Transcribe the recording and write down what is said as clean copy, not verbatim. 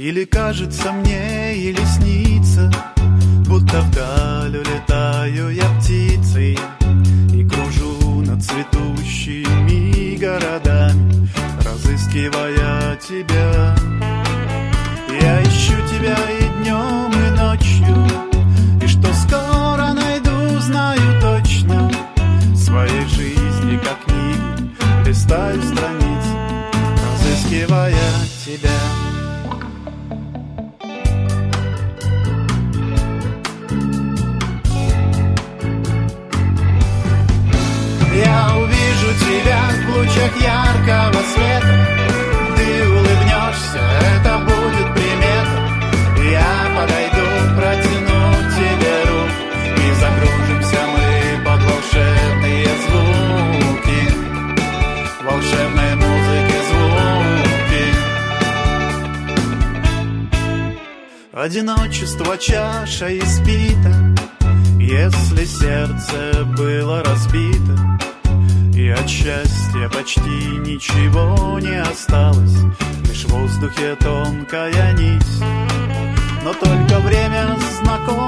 Или кажется мне, или снится, будто вдаль улетаю я птицей и кружу над цветущими городами, разыскивая тебя. Я ищу тебя и днем, и ночью, и что скоро найду, знаю точно. В своей жизни, как книги, листаю страницы, разыскивая тебя. Я увижу тебя в лучах яркого света. Ты улыбнешься, это будет примета. Я подойду, протяну тебе руку, и закружимся мы под волшебные звуки, волшебной музыки звуки. Одиночество чаша испита, если сердце было разбито, и от счастья почти ничего не осталось, лишь в воздухе тонкая нить. Но только время знакомо